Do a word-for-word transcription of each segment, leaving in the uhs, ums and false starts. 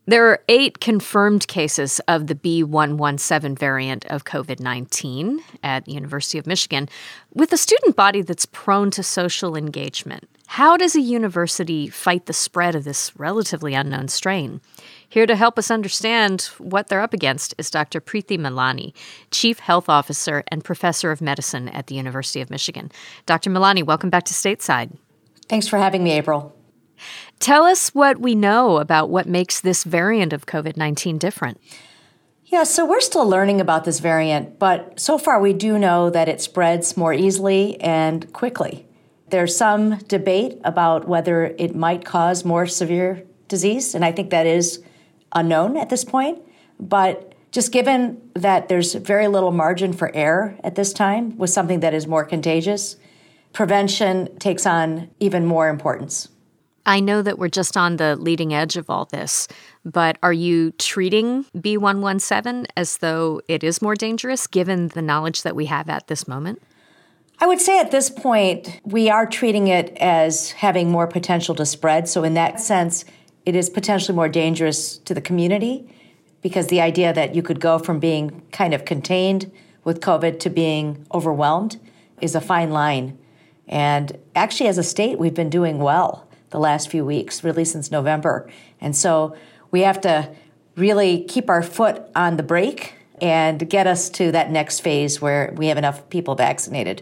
There are eight confirmed cases of the B one one seven variant of COVID nineteen at the University of Michigan, with a student body that's prone to social engagement. How does a university fight the spread of this relatively unknown strain? Here to help us understand what they're up against is Doctor Preethi Malani, Chief Health Officer and Professor of Medicine at the University of Michigan. Doctor Malani, welcome back to Stateside. Thanks for having me, April. Tell us what we know about what makes this variant of COVID nineteen different. Yeah, so we're still learning about this variant, but so far we do know that it spreads more easily and quickly. There's some debate about whether it might cause more severe disease, and I think that is unknown at this point. But just given that there's very little margin for error at this time with something that is more contagious, prevention takes on even more importance. I know that we're just on the leading edge of all this, but are you treating B one one seven as though it is more dangerous given the knowledge that we have at this moment? I would say at this point, we are treating it as having more potential to spread. So in that sense, it is potentially more dangerous to the community because the idea that you could go from being kind of contained with COVID to being overwhelmed is a fine line. And actually, as a state, we've been doing well the last few weeks, really since November. And so we have to really keep our foot on the brake and get us to that next phase where we have enough people vaccinated.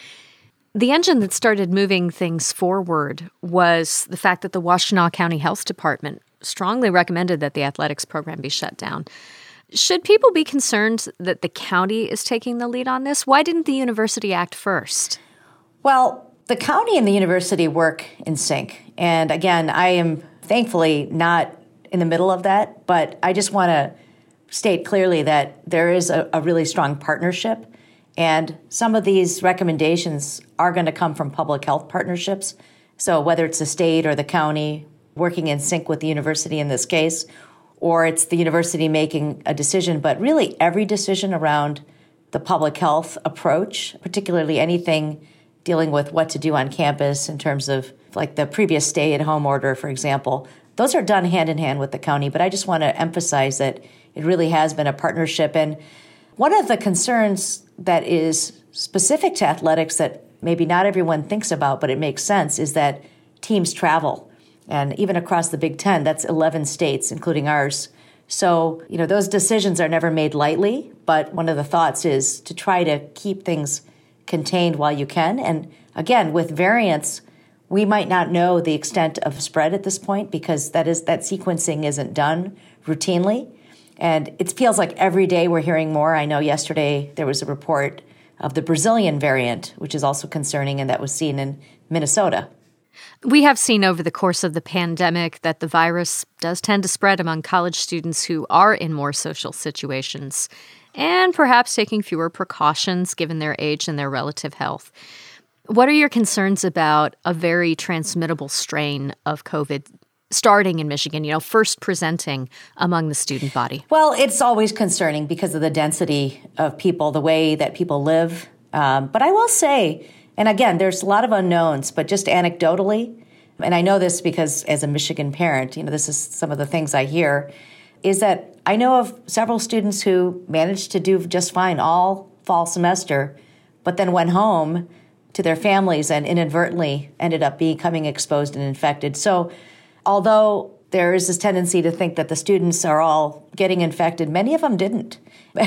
The engine that started moving things forward was the fact that the Washtenaw County Health Department strongly recommended that the athletics program be shut down. Should people be concerned that the county is taking the lead on this? Why didn't the university act first? Well, the county and the university work in sync. And again, I am thankfully not in the middle of that, but I just want to state clearly that there is a, a really strong partnership. And some of these recommendations are going to come from public health partnerships. So whether it's the state or the county working in sync with the university in this case, or it's the university making a decision, but really every decision around the public health approach, particularly anything dealing with what to do on campus in terms of like the previous stay-at-home order, for example, those are done hand in hand with the county. But I just want to emphasize that it really has been a partnership. And one of the concerns that is specific to athletics that maybe not everyone thinks about, but it makes sense, is that teams travel. And even across the Big Ten, that's eleven states, including ours. So, you know, those decisions are never made lightly. But one of the thoughts is to try to keep things contained while you can. And again, with variants, we might not know the extent of spread at this point because that is that sequencing isn't done routinely. And it feels like every day we're hearing more. I know yesterday there was a report of the Brazilian variant, which is also concerning, and that was seen in Minnesota. We have seen over the course of the pandemic that the virus does tend to spread among college students who are in more social situations and perhaps taking fewer precautions given their age and their relative health. What are your concerns about a very transmittable strain of COVID starting in Michigan, you know, first presenting among the student body? Well, it's always concerning because of the density of people, the way that people live. Um, but I will say, and again, there's a lot of unknowns, but just anecdotally, and I know this because as a Michigan parent, you know, this is some of the things I hear, is that I know of several students who managed to do just fine all fall semester, but then went home to their families and inadvertently ended up becoming exposed and infected. So although there is this tendency to think that the students are all getting infected, many of them didn't.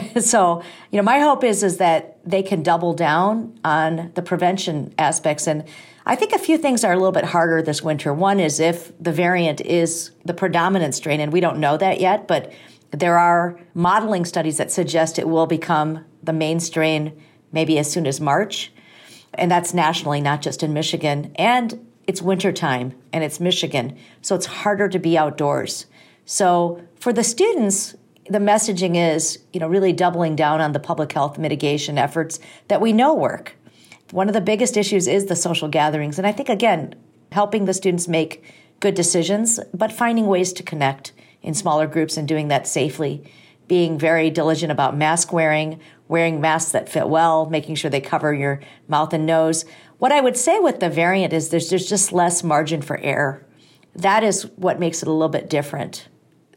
So, you know, my hope is, is that they can double down on the prevention aspects. And I think a few things are a little bit harder this winter. One is if the variant is the predominant strain, and we don't know that yet, but there are modeling studies that suggest it will become the main strain maybe as soon as March. And that's nationally, not just in Michigan. And it's wintertime, and it's Michigan, so it's harder to be outdoors. So for the students, the messaging is, you know, really doubling down on the public health mitigation efforts that we know work. One of the biggest issues is the social gatherings. And I think, again, helping the students make good decisions, but finding ways to connect in smaller groups and doing that safely, being very diligent about mask wearing, wearing masks that fit well, making sure they cover your mouth and nose. What I would say with the variant is there's, there's just less margin for error. That is what makes it a little bit different.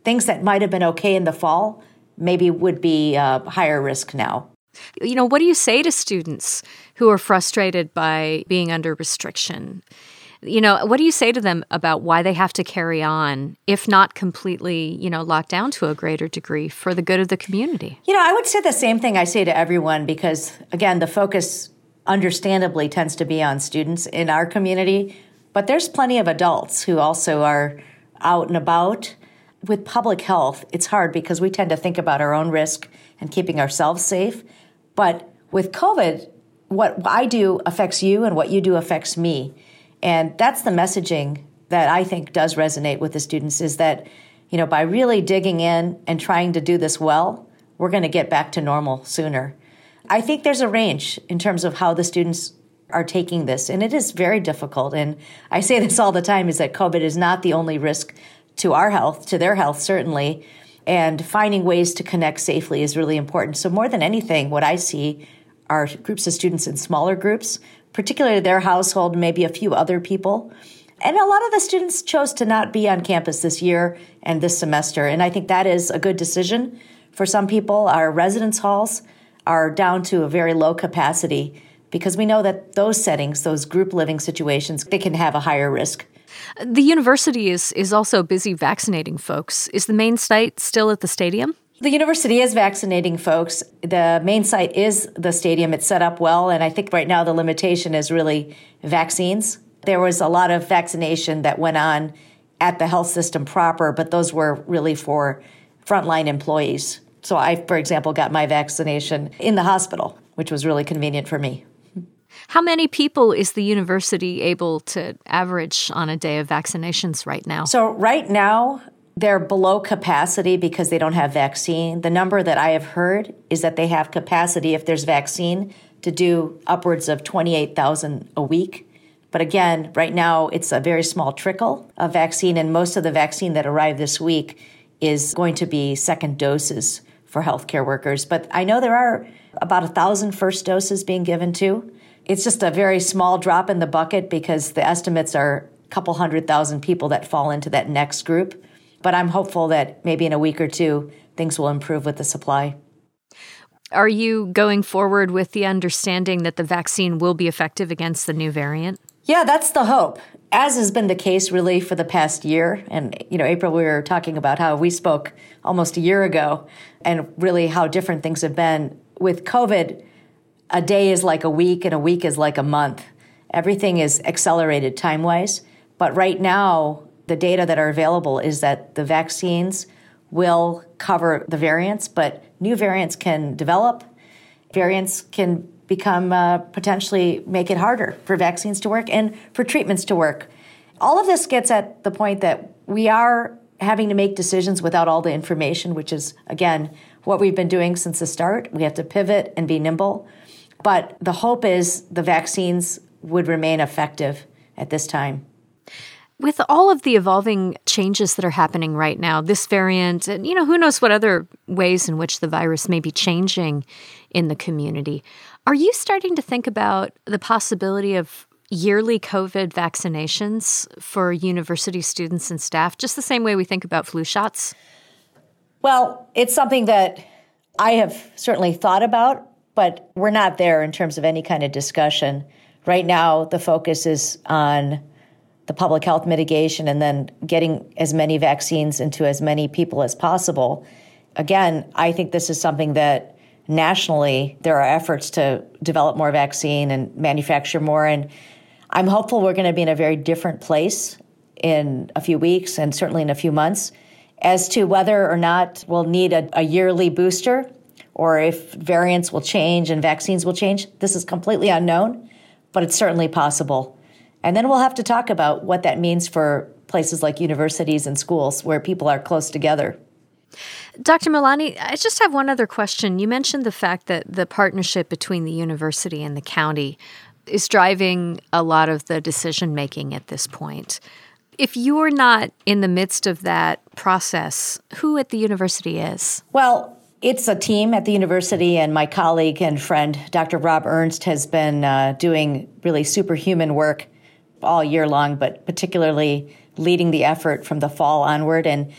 things that might have been okay in the fall maybe would be uh, higher risk now. You know, what do you say to students who are frustrated by being under restriction? You know, what do you say to them about why they have to carry on, if not completely, you know, locked down to a greater degree for the good of the community? You know, I would say the same thing I say to everyone because, again, the focus understandably tends to be on students in our community, but there's plenty of adults who also are out and about. With public health, it's hard because we tend to think about our own risk and keeping ourselves safe. But with COVID, what I do affects you and what you do affects me. And that's the messaging that I think does resonate with the students is that, you know, by really digging in and trying to do this well, we're going to get back to normal sooner. I think there's a range in terms of how the students are taking this, and it is very difficult. And I say this all the time, is that COVID is not the only risk to our health, to their health, certainly. And finding ways to connect safely is really important. So more than anything, what I see are groups of students in smaller groups, particularly their household, maybe a few other people. And a lot of the students chose to not be on campus this year and this semester. And I think that is a good decision for some people. Our residence halls are down to a very low capacity because we know that those settings, those group living situations, they can have a higher risk. The university is, is also busy vaccinating folks. Is the main site still at the stadium? The university is vaccinating folks. The main site is the stadium. It's set up well, and I think right now the limitation is really vaccines. There was a lot of vaccination that went on at the health system proper, but those were really for frontline employees. So I, for example, got my vaccination in the hospital, which was really convenient for me. How many people is the university able to average on a day of vaccinations right now? So right now, they're below capacity because they don't have vaccine. The number that I have heard is that they have capacity, if there's vaccine, to do upwards of twenty-eight thousand a week. But again, right now, it's a very small trickle of vaccine, and most of the vaccine that arrived this week is going to be second doses for healthcare workers. But I know there are about one thousand first doses being given too. It's just a very small drop in the bucket because the estimates are a couple hundred thousand people that fall into that next group. But I'm hopeful that maybe in a week or two, things will improve with the supply. Are you going forward with the understanding that the vaccine will be effective against the new variant? Yeah, that's the hope, as has been the case really for the past year. And, you know, April, we were talking about how we spoke almost a year ago and really how different things have been. With COVID, a day is like a week and a week is like a month. Everything is accelerated time-wise. But right now, the data that are available is that the vaccines will cover the variants, but new variants can develop. Variants can become uh, potentially make it harder for vaccines to work and for treatments to work. All of this gets at the point that we are having to make decisions without all the information, which is, again, what we've been doing since the start. We have to pivot and be nimble. But the hope is the vaccines would remain effective at this time. With all of the evolving changes that are happening right now, this variant, and you know, who knows what other ways in which the virus may be changing in the community, are you starting to think about the possibility of yearly COVID vaccinations for university students and staff, just the same way we think about flu shots? Well, it's something that I have certainly thought about, but we're not there in terms of any kind of discussion. Right now, the focus is on the public health mitigation and then getting as many vaccines into as many people as possible. Again, I think this is something that nationally there are efforts to develop more vaccine and manufacture more. And I'm hopeful we're going to be in a very different place in a few weeks and certainly in a few months as to whether or not we'll need a, a yearly booster or if variants will change and vaccines will change. This is completely unknown, but it's certainly possible. And then we'll have to talk about what that means for places like universities and schools where people are close together. Doctor Milani, I just have one other question. You mentioned the fact that the partnership between the university and the county is driving a lot of the decision-making at this point. If you are not in the midst of that process, who at the university is? Well, it's a team at the university, and my colleague and friend, Doctor Rob Ernst, has been uh, doing really superhuman work all year long, but particularly leading the effort from the fall onward. And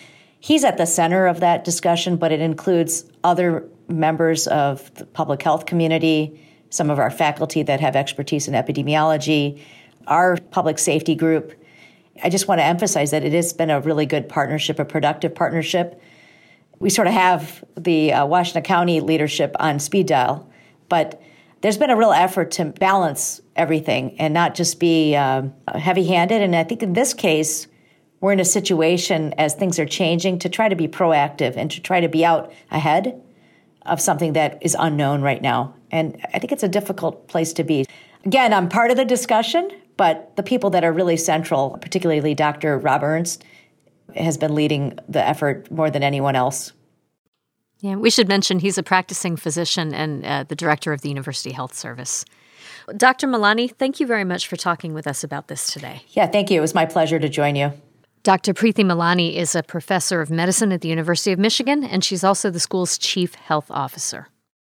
he's at the center of that discussion, but it includes other members of the public health community, some of our faculty that have expertise in epidemiology, our public safety group. I just want to emphasize that it has been a really good partnership, a productive partnership. We sort of have the uh, Washtenaw County leadership on speed dial, but there's been a real effort to balance everything and not just be uh, heavy-handed. And I think in this case, we're in a situation as things are changing to try to be proactive and to try to be out ahead of something that is unknown right now. And I think it's a difficult place to be. Again, I'm part of the discussion, but the people that are really central, particularly Doctor Rob Ernst, has been leading the effort more than anyone else. Yeah, we should mention he's a practicing physician and uh, the director of the University Health Service. Doctor Malani, thank you very much for talking with us about this today. Yeah, thank you. It was my pleasure to join you. Doctor Preeti Malani is a professor of medicine at the University of Michigan, and she's also the school's chief health officer.